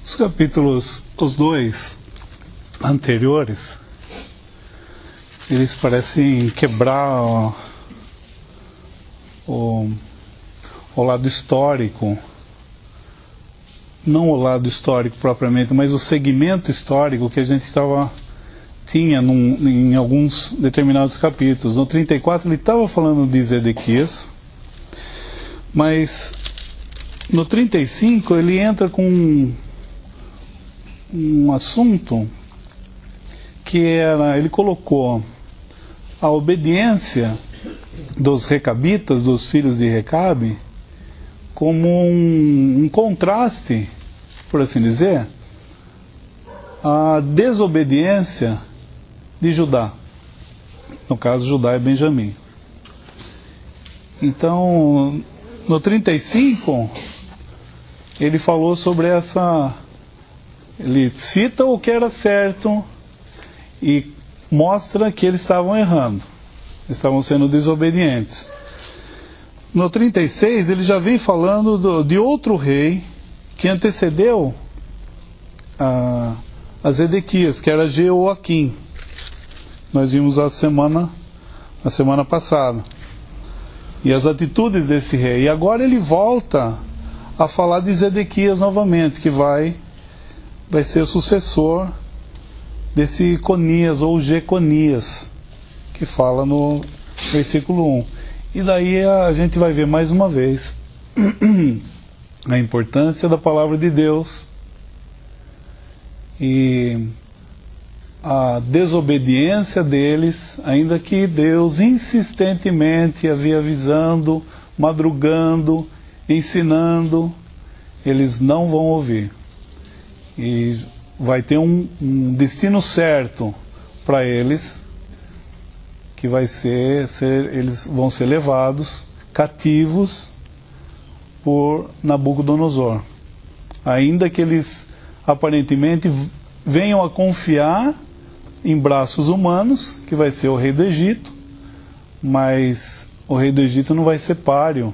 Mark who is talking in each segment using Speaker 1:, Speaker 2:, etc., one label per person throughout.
Speaker 1: Os capítulos, os dois anteriores, eles parecem quebrar o lado histórico, não o lado histórico propriamente, mas o segmento histórico que a gente tinha em alguns determinados capítulos. No 34 ele estava falando de Zedequias, mas no 35 ele entra com um assunto que ele colocou a obediência dos recabitas, dos filhos de Recabe, como um contraste, por assim dizer, à desobediência de Judá. No caso, Judá e Benjamim. Então, no 35, ele falou sobre ele cita o que era certo e mostra que eles estavam errando, estavam sendo desobedientes. No 36 ele já vem falando de outro rei que antecedeu a Zedequias, que era Jeoaquim. Nós vimos a semana passada, e as atitudes desse rei. E agora ele volta a falar de Zedequias novamente, que vai ser sucessor desse Conias ou Jeconias, que fala no versículo 1. E daí a gente vai ver mais uma vez a importância da palavra de Deus e a desobediência deles, ainda que Deus insistentemente havia avisando, madrugando, ensinando, eles não vão ouvir. E vai ter um destino certo para eles, que vai ser eles vão ser levados cativos por Nabucodonosor. Ainda que eles aparentemente venham a confiar em braços humanos, que vai ser o rei do Egito, mas o rei do Egito não vai ser páreo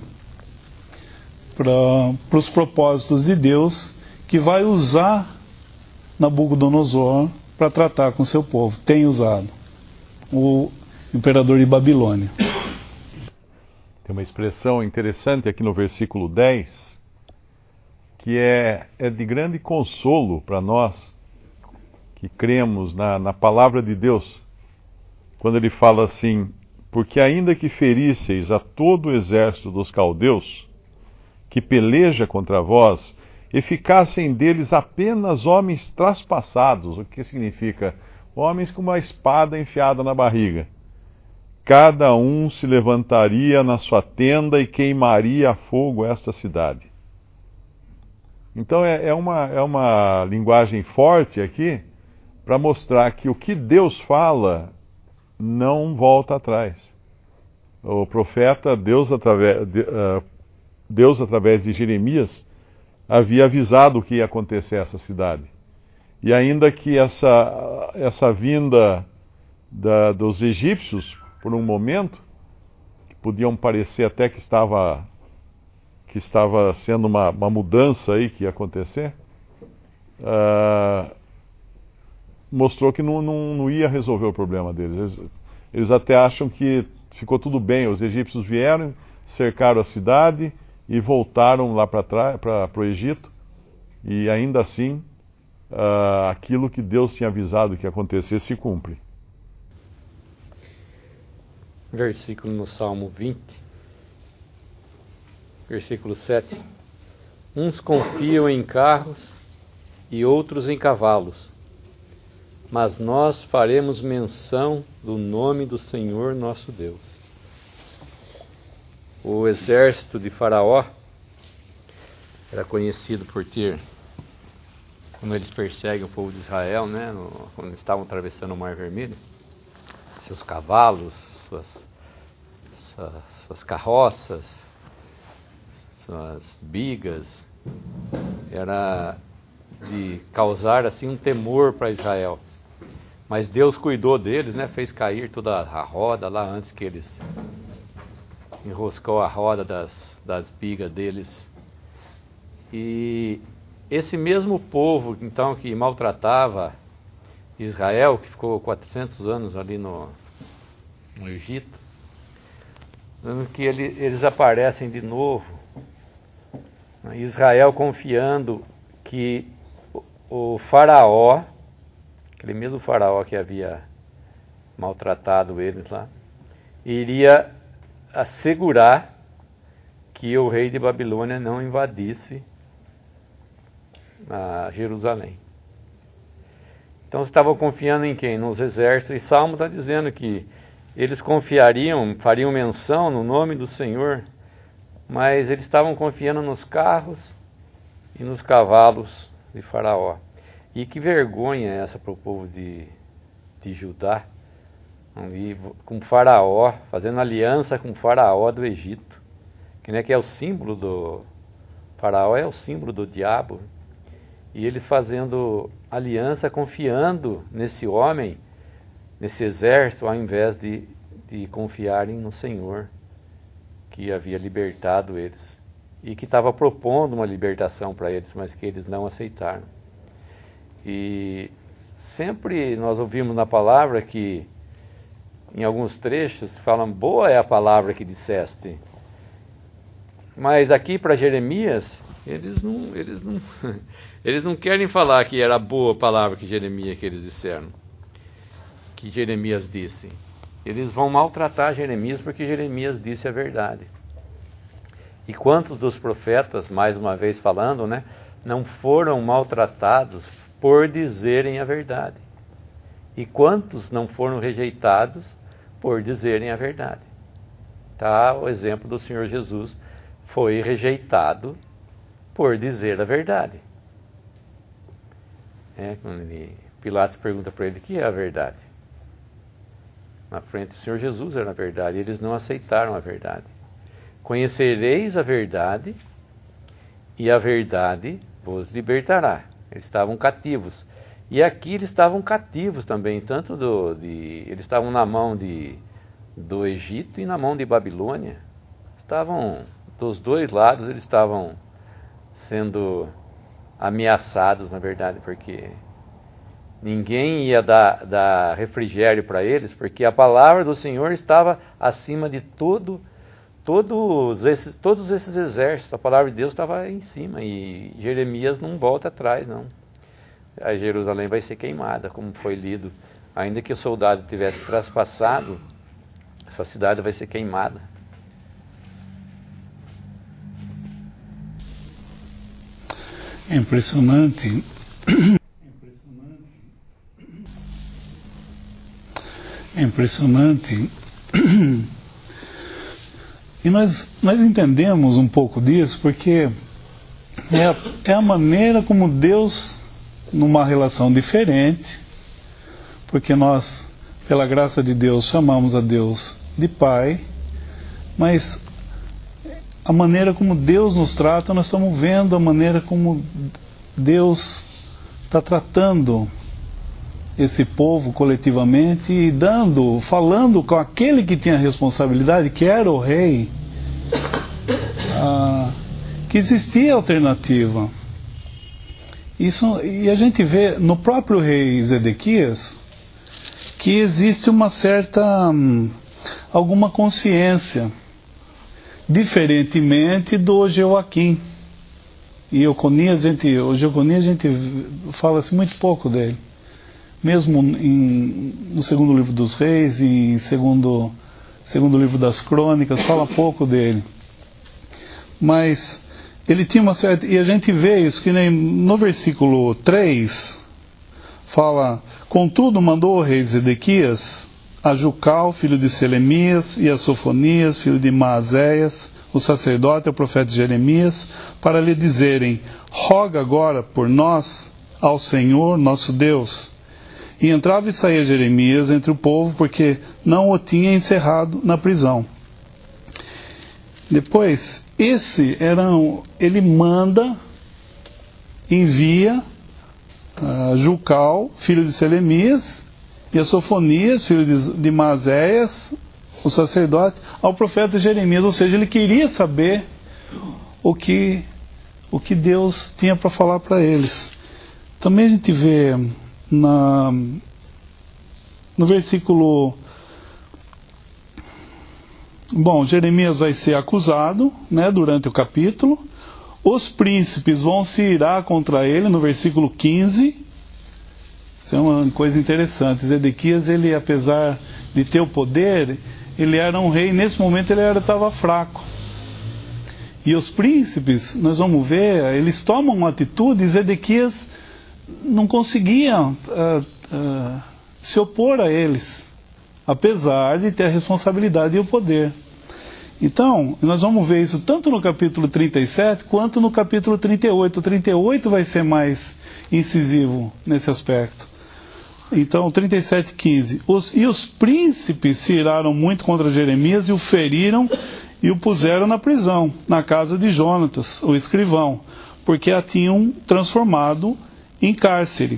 Speaker 1: para os propósitos de Deus, que vai usar Nabucodonosor para tratar com seu povo. Tem usado o imperador de Babilônia.
Speaker 2: Tem uma expressão interessante aqui no versículo 10, que é de grande consolo para nós que cremos na palavra de Deus, quando ele fala assim: porque ainda que ferisseis a todo o exército dos caldeus, que peleja contra vós, e ficassem deles apenas homens traspassados. O que significa? Homens com uma espada enfiada na barriga. Cada um se levantaria na sua tenda e queimaria a fogo esta cidade. Então é uma linguagem forte aqui, para mostrar que o que Deus fala não volta atrás. O profeta, Deus através de Jeremias, havia avisado o que ia acontecer a essa cidade. E ainda que essa vinda dos egípcios, por um momento, que podiam parecer até que estava sendo uma mudança aí que ia acontecer, mostrou que não ia resolver o problema deles. Eles até acham que ficou tudo bem. Os egípcios vieram, cercaram a cidade e voltaram lá para o Egito, e ainda assim aquilo que Deus tinha avisado que ia acontecer se cumpre.
Speaker 3: Versículo no Salmo 20, versículo 7. Uns confiam em carros e outros em cavalos, mas nós faremos menção do nome do Senhor nosso Deus. O exército de Faraó era conhecido por ter, quando eles perseguem o povo de Israel, quando eles estavam atravessando o Mar Vermelho, seus cavalos, suas carroças, suas bigas, era de causar assim um temor para Israel. Mas Deus cuidou deles, fez cair toda a roda lá antes que eles enroscou a roda das bigas deles. E esse mesmo povo, então, que maltratava Israel, que ficou 400 anos ali no Egito, que eles aparecem de novo, Israel confiando que o faraó, aquele mesmo faraó que havia maltratado eles lá, iria assegurar que o rei de Babilônia não invadisse a Jerusalém. Então estavam confiando em quem? Nos exércitos. E Salmo está dizendo que eles confiariam, fariam menção no nome do Senhor, mas eles estavam confiando nos carros e nos cavalos de Faraó. E que vergonha é essa para o povo de Judá, com Faraó, fazendo aliança com Faraó do Egito, que é o símbolo do Faraó, é o símbolo do diabo. E eles fazendo aliança, confiando nesse homem, nesse exército, ao invés de confiarem no Senhor, que havia libertado eles. E que estava propondo uma libertação para eles, mas que eles não aceitaram. E sempre nós ouvimos na palavra que, em alguns trechos, falam, boa é a palavra que disseste. Mas aqui para Jeremias, eles não querem falar que era boa a palavra que eles disseram, que Jeremias disse. Eles vão maltratar Jeremias porque Jeremias disse a verdade. E quantos dos profetas, mais uma vez falando, não foram maltratados por dizerem a verdade? E quantos não foram rejeitados por dizerem a verdade? Tá, o exemplo do Senhor Jesus foi rejeitado por dizer a verdade. Quando Pilatos pergunta para ele o que é a verdade. Na frente do Senhor Jesus era a verdade, eles não aceitaram a verdade. Conhecereis a verdade, e a verdade vos libertará. Eles estavam cativos. E aqui eles estavam cativos também, tanto eles estavam na mão do Egito e na mão de Babilônia. Estavam dos dois lados, eles estavam sendo ameaçados, na verdade, porque ninguém ia dar refrigério para eles, porque a palavra do Senhor estava acima de todos esses exércitos. A palavra de Deus estava em cima, e Jeremias não volta atrás, não. A Jerusalém vai ser queimada, como foi lido. Ainda que o soldado tivesse traspassado, essa cidade vai ser queimada.
Speaker 1: É impressionante. É impressionante. E nós entendemos um pouco disso porque é a maneira como Deus, numa relação diferente, porque nós, pela graça de Deus, chamamos a Deus de Pai, mas a maneira como Deus nos trata, nós estamos vendo a maneira como Deus está tratando esse povo coletivamente e falando com aquele que tinha a responsabilidade, que era o rei, que existia alternativa. E a gente vê no próprio rei Zedequias que existe uma certa, alguma consciência, diferentemente do Jeoaquim. E o Jeconias a gente fala-se muito pouco dele. Mesmo no segundo livro dos reis e em segundo livro das crônicas, fala pouco dele. Mas ele tinha uma certa... E a gente vê isso, que nem no versículo 3, fala: contudo mandou o rei Zedequias a Jucal, filho de Selemias, e a Sofonias, filho de Maazéias, o sacerdote e o profeta Jeremias, para lhe dizerem: roga agora por nós ao Senhor nosso Deus. E entrava e saía Jeremias entre o povo, porque não o tinha encerrado na prisão. Depois, ele envia Jucal, filho de Selemias, e a Sofonias, filho de Maazéias, o sacerdote, ao profeta Jeremias. Ou seja, ele queria saber o que o que Deus tinha para falar para eles. Também a gente vê no versículo... Bom, Jeremias vai ser acusado, né, durante o capítulo. Os príncipes vão se irar contra ele no versículo 15. Isso é uma coisa interessante. Zedequias, ele, apesar de ter o poder, ele era um rei. Nesse momento ele estava fraco. E os príncipes, nós vamos ver, eles tomam uma atitude e Zedequias não conseguia se opor a eles, apesar de ter a responsabilidade e o poder. Então, nós vamos ver isso tanto no capítulo 37 quanto no capítulo 38. O 38 vai ser mais incisivo nesse aspecto. Então, 37:15. E os príncipes se iraram muito contra Jeremias e o feriram e o puseram na prisão, na casa de Jonatas, o escrivão, porque a tinham transformado em cárcere.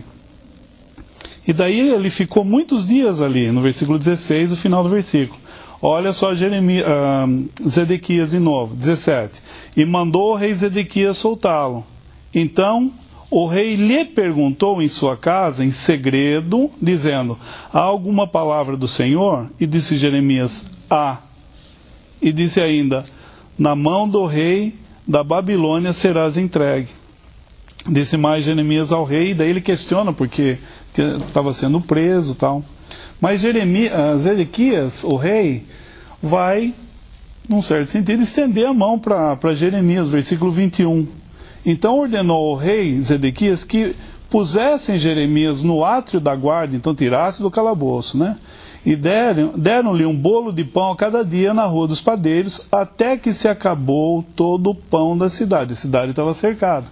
Speaker 1: E daí ele ficou muitos dias ali, no versículo 16, o final do versículo. Olha só Zedequias de novo, 17. E mandou o rei Zedequias soltá-lo. Então o rei lhe perguntou em sua casa, em segredo, dizendo: há alguma palavra do Senhor? E disse Jeremias: há. E disse ainda: na mão do rei da Babilônia serás entregue. Disse mais Jeremias ao rei, e daí ele questiona porque estava sendo preso e tal. Mas Zedequias, o rei, vai, num certo sentido, estender a mão para Jeremias, versículo 21. Então ordenou o rei Zedequias que pusessem Jeremias no átrio da guarda, então tirasse do calabouço, né? E deram-lhe um bolo de pão a cada dia na rua dos padeiros, até que se acabou todo o pão da cidade. A cidade estava cercada.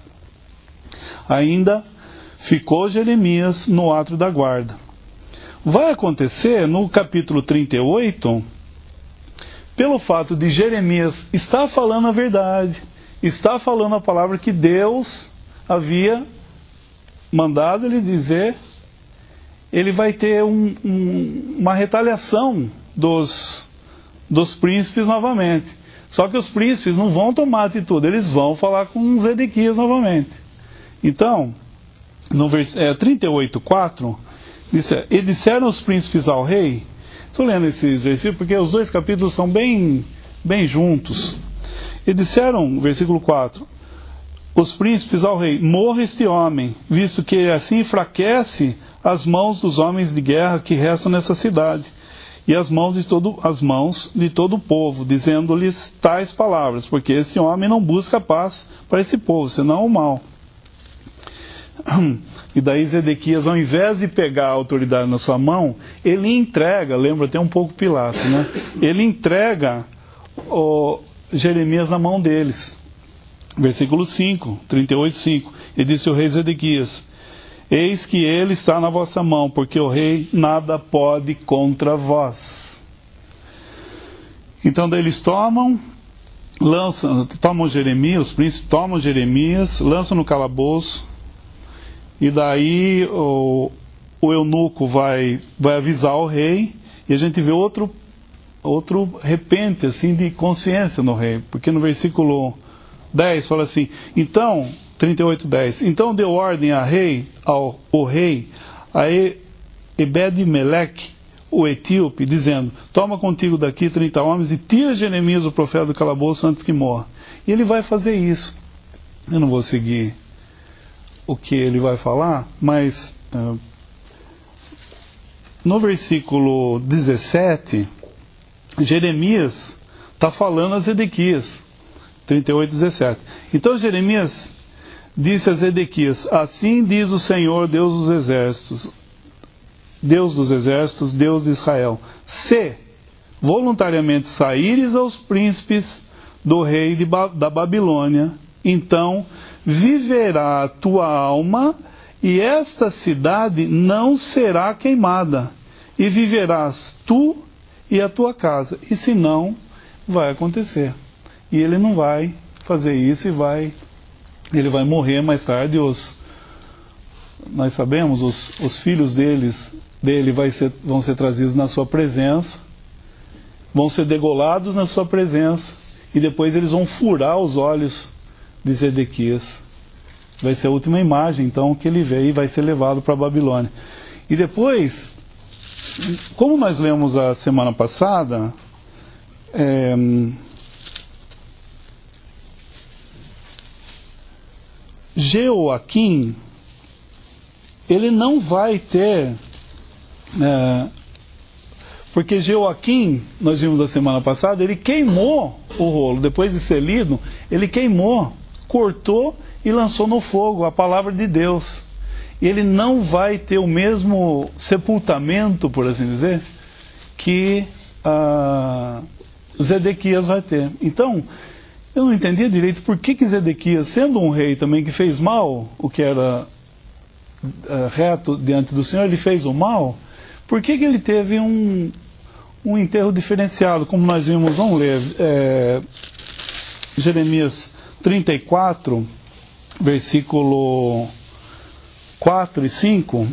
Speaker 1: Ainda ficou Jeremias no átrio da guarda. Vai acontecer no capítulo 38, pelo fato de Jeremias estar falando a verdade, estar falando a palavra que Deus havia mandado ele dizer, ele vai ter uma retaliação dos príncipes novamente. Só que os príncipes não vão tomar atitude, eles vão falar com Zedequias novamente. Então, no 38:4, e disseram os príncipes ao rei. Estou lendo esses versículos porque os dois capítulos são bem juntos. E disseram, versículo 4, os príncipes ao rei: morra este homem, visto que assim enfraquece as mãos dos homens de guerra que restam nessa cidade, e as mãos de todo o povo, dizendo-lhes tais palavras, porque esse homem não busca paz para esse povo, senão o mal. E daí Zedequias, ao invés de pegar a autoridade na sua mão, ele entrega, lembra até um pouco Pilatos, né? Ele entrega Jeremias na mão deles. Versículo 5, 38:5. E disse o rei Zedequias: eis que ele está na vossa mão, porque o rei nada pode contra vós. Então daí eles tomam Jeremias, os príncipes tomam Jeremias, lançam no calabouço. E daí o eunuco vai avisar o rei, e a gente vê outro repente assim, de consciência no rei, porque no versículo 10 fala assim, então, 38:10, então deu ordem ao rei a Ebed-Meleque, o etíope, dizendo: toma contigo daqui 30 homens e tira Jeremias, o profeta, do calabouço antes que morra. E ele vai fazer isso. Eu não vou seguir o que ele vai falar, mas no versículo 17, Jeremias está falando a Zedequias, 38:17. Então Jeremias disse a Zedequias: assim diz o Senhor, Deus dos exércitos, Deus de Israel: se voluntariamente saíres aos príncipes do rei da Babilônia, então viverá a tua alma, e esta cidade não será queimada, e viverás tu e a tua casa. E se não, vai acontecer. E ele não vai fazer isso, ele vai morrer mais tarde. Nós sabemos, os filhos dele vão ser trazidos na sua presença, vão ser degolados na sua presença, e depois eles vão furar os olhos de Zedequias. Vai ser a última imagem, então, que ele vê e vai ser levado para a Babilônia. E depois, como nós lemos a semana passada, Jeoaquim, ele não vai ter... porque Jeoaquim, nós vimos da semana passada, ele queimou o rolo. Depois de ser lido, ele queimou, cortou e lançou no fogo a palavra de Deus. E ele não vai ter o mesmo sepultamento, por assim dizer, que Zedequias vai ter. Então, eu não entendia direito por que Zedequias, sendo um rei também que fez mal, o que era reto diante do Senhor, ele fez o mal. Por que ele teve um enterro diferenciado, como nós vimos? Vamos ler Jeremias 34, versículo 4 e 5.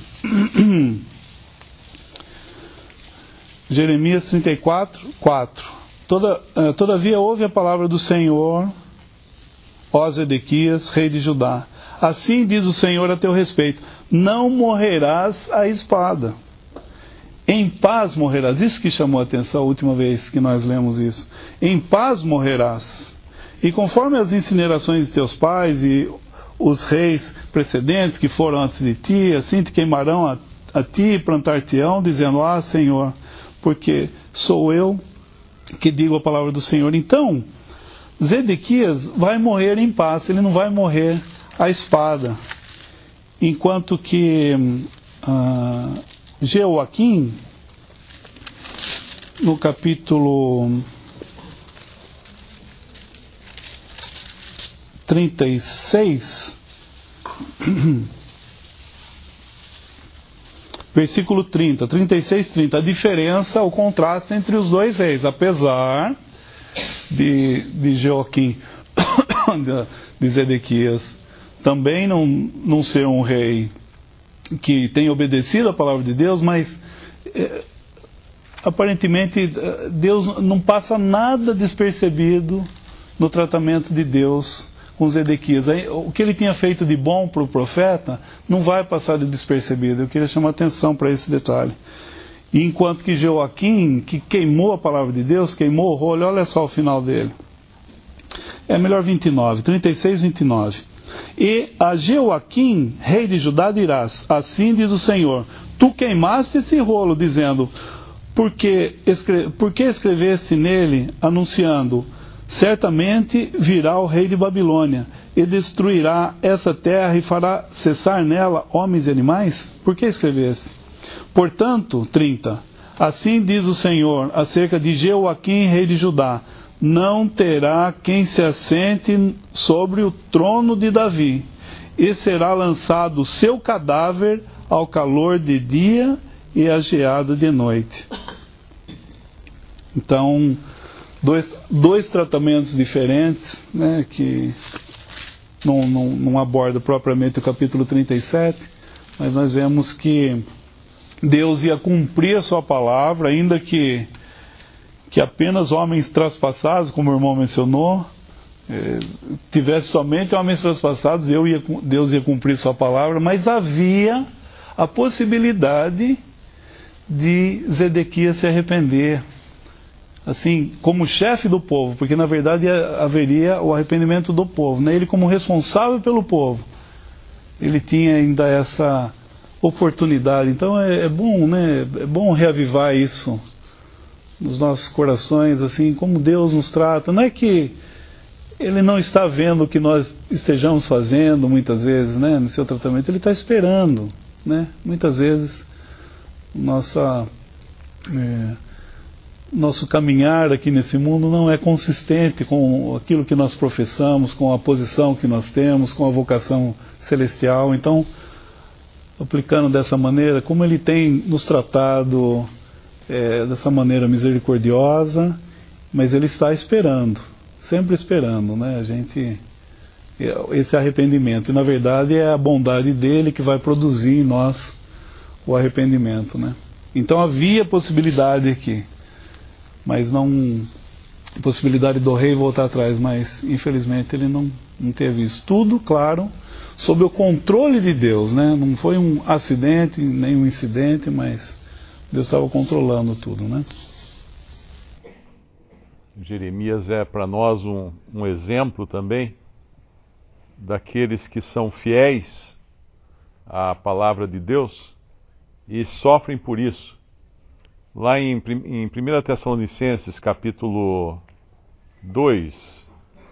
Speaker 1: Jeremias 34, 4. Todavia ouve a palavra do Senhor, ó Zedequias, rei de Judá. Assim diz o Senhor a teu respeito: não morrerás à espada. Em paz morrerás. Isso que chamou a atenção a última vez que nós lemos isso. Em paz morrerás. E conforme as incinerações de teus pais e os reis precedentes que foram antes de ti, assim te queimarão a ti e plantar-te-ão, dizendo: ah, Senhor, porque sou eu que digo a palavra do Senhor. Então, Zedequias vai morrer em paz, ele não vai morrer à espada. Enquanto que Jeoaquim, no capítulo 36, versículo 30, 36, 30, a diferença, o contraste entre os dois reis, apesar de Jeoaquim, de Zedequias, também não ser um rei que tem obedecido a palavra de Deus, mas aparentemente Deus não passa nada despercebido no tratamento de Deus com Zedequias. O que ele tinha feito de bom para o profeta não vai passar de despercebido. Eu queria chamar atenção para esse detalhe. E enquanto que Jeoaquim, que queimou a palavra de Deus, queimou o rolo, olha só o final dele. É melhor 29, 36, 29. E a Jeoaquim, rei de Judá, dirás: assim diz o Senhor, tu queimaste esse rolo, dizendo: por que escreveste nele, anunciando: certamente virá o rei de Babilônia e destruirá essa terra e fará cessar nela homens e animais? Por que escreveste? Portanto, 30, assim diz o Senhor acerca de Jeoaquim, rei de Judá: não terá quem se assente sobre o trono de Davi, e será lançado o seu cadáver ao calor de dia e à geada de noite. Então, dois tratamentos diferentes, né, que não aborda propriamente o capítulo 37, mas nós vemos que Deus ia cumprir a sua palavra, ainda que apenas homens traspassados, como o irmão mencionou, tivesse somente homens traspassados, Deus ia cumprir sua palavra, mas havia a possibilidade de Zedequias se arrepender, assim, como chefe do povo, porque na verdade haveria o arrependimento do povo, né? Ele, como responsável pelo povo, ele tinha ainda essa oportunidade. Então é bom, né? É bom reavivar isso nos nossos corações, assim, como Deus nos trata. Não é que Ele não está vendo o que nós estejamos fazendo muitas vezes, né, no seu tratamento. Ele está esperando, né? Muitas vezes nosso caminhar aqui nesse mundo não é consistente com aquilo que nós professamos, com a posição que nós temos, com a vocação celestial. Então, aplicando dessa maneira, como Ele tem nos tratado dessa maneira misericordiosa, mas Ele está esperando, sempre esperando, né? Esse arrependimento. E na verdade é a bondade dele que vai produzir em nós o arrependimento, né? Então havia possibilidade aqui, mas não possibilidade do rei voltar atrás, mas infelizmente ele Não teve isso. Tudo, claro, sob o controle de Deus, né? Não foi um acidente, nem um incidente, mas Deus estava controlando tudo, né?
Speaker 2: Jeremias é para nós um exemplo também daqueles que são fiéis à palavra de Deus e sofrem por isso. Lá em 1 Tessalonicenses, capítulo 2,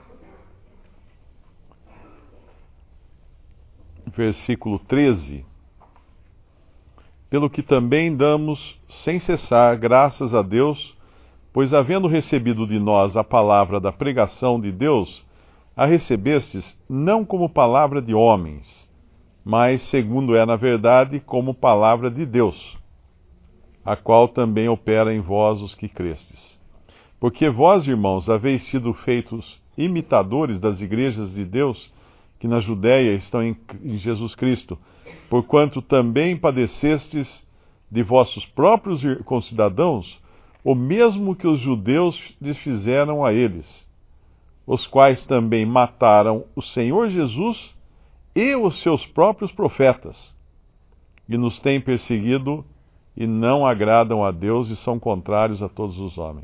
Speaker 2: versículo 13, pelo que também damos sem cessar graças a Deus, pois havendo recebido de nós a palavra da pregação de Deus, a recebestes não como palavra de homens, mas, segundo é na verdade, como palavra de Deus, a qual também opera em vós os que crestes. Porque vós, irmãos, haveis sido feitos imitadores das igrejas de Deus, que na Judéia estão em Jesus Cristo, porquanto também padecestes de vossos próprios concidadãos, o mesmo que os judeus lhes fizeram a eles, os quais também mataram o Senhor Jesus e os seus próprios profetas, e nos têm perseguido e não agradam a Deus e são contrários a todos os homens.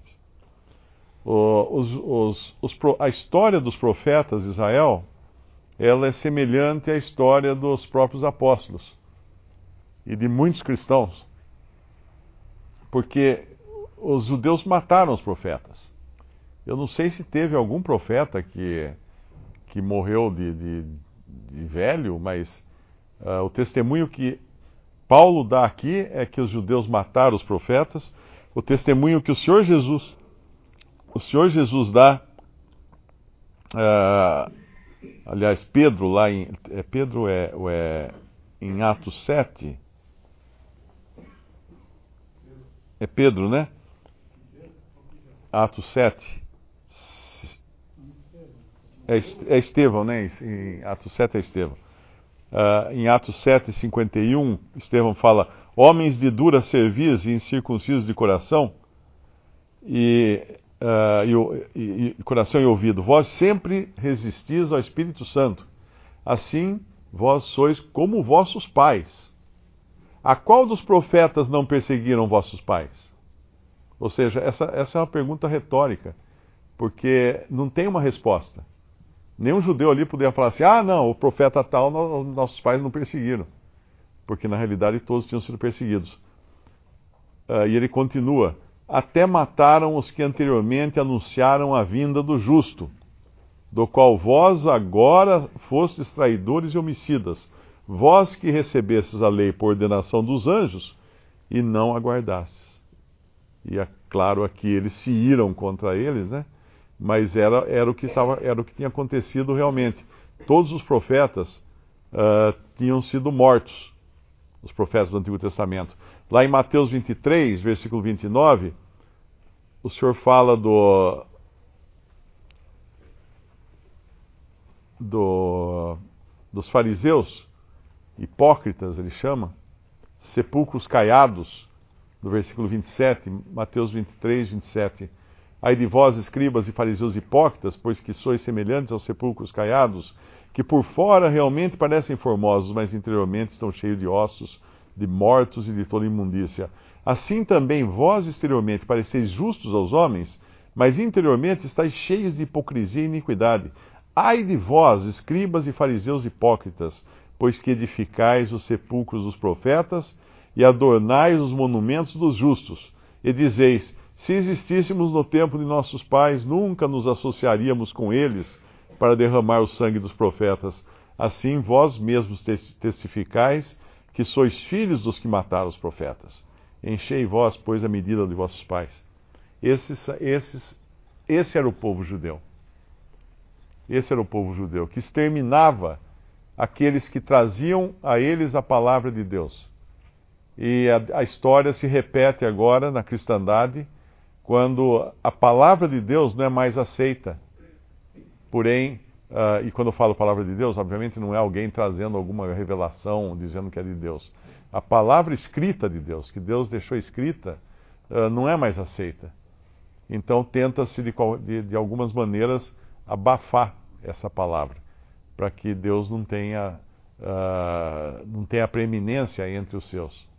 Speaker 2: A história dos profetas de Israel, ela é semelhante à história dos próprios apóstolos e de muitos cristãos, porque os judeus mataram os profetas. Eu não sei se teve algum profeta que morreu de velho, mas o testemunho que Paulo dá aqui é que os judeus mataram os profetas. O testemunho que o Senhor Jesus dá, aliás, Pedro lá em em Atos 7, é Pedro, né? Atos 7, é Estevão, né? Em Atos 7 é Estevão. Em Atos 7:51, Estevão fala: homens de dura cerviz e incircuncisos de coração coração e ouvido, vós sempre resistis ao Espírito Santo, assim vós sois como vossos pais. A qual dos profetas não perseguiram vossos pais? Ou seja, essa é uma pergunta retórica, porque não tem uma resposta. Nenhum judeu ali poderia falar assim: ah, não, o profeta tal, nossos pais não perseguiram. Porque na realidade todos tinham sido perseguidos. E ele continua: até mataram os que anteriormente anunciaram a vinda do justo, do qual vós agora fostes traidores e homicidas, vós que recebestes a lei por ordenação dos anjos e não aguardastes. E é claro, aqui eles se iram contra eles, né? Mas era o que tinha acontecido realmente. Todos os profetas tinham sido mortos, os profetas do Antigo Testamento. Lá em Mateus 23, versículo 29, o Senhor fala dos fariseus, hipócritas, ele chama, sepulcros caiados, no versículo 27, Mateus 23, 27. Ai de vós, escribas e fariseus hipócritas, pois que sois semelhantes aos sepulcros caiados, que por fora realmente parecem formosos, mas interiormente estão cheios de ossos, de mortos e de toda imundícia. Assim também vós exteriormente pareceis justos aos homens, mas interiormente estáis cheios de hipocrisia e iniquidade. Ai de vós, escribas e fariseus hipócritas, pois que edificais os sepulcros dos profetas e adornais os monumentos dos justos, e dizeis: se existíssemos no tempo de nossos pais, nunca nos associaríamos com eles para derramar o sangue dos profetas. Assim vós mesmos testificais que sois filhos dos que mataram os profetas. Enchei vós, pois, a medida de vossos pais. Esse era o povo judeu. Esse era o povo judeu, que exterminava aqueles que traziam a eles a palavra de Deus. E a história se repete agora na cristandade, quando a palavra de Deus não é mais aceita. Porém, e quando eu falo palavra de Deus, obviamente não é alguém trazendo alguma revelação, dizendo que é de Deus. A palavra escrita de Deus, que Deus deixou escrita, não é mais aceita. Então tenta-se de algumas maneiras abafar essa palavra. para que Deus não tenha preeminência entre os seus.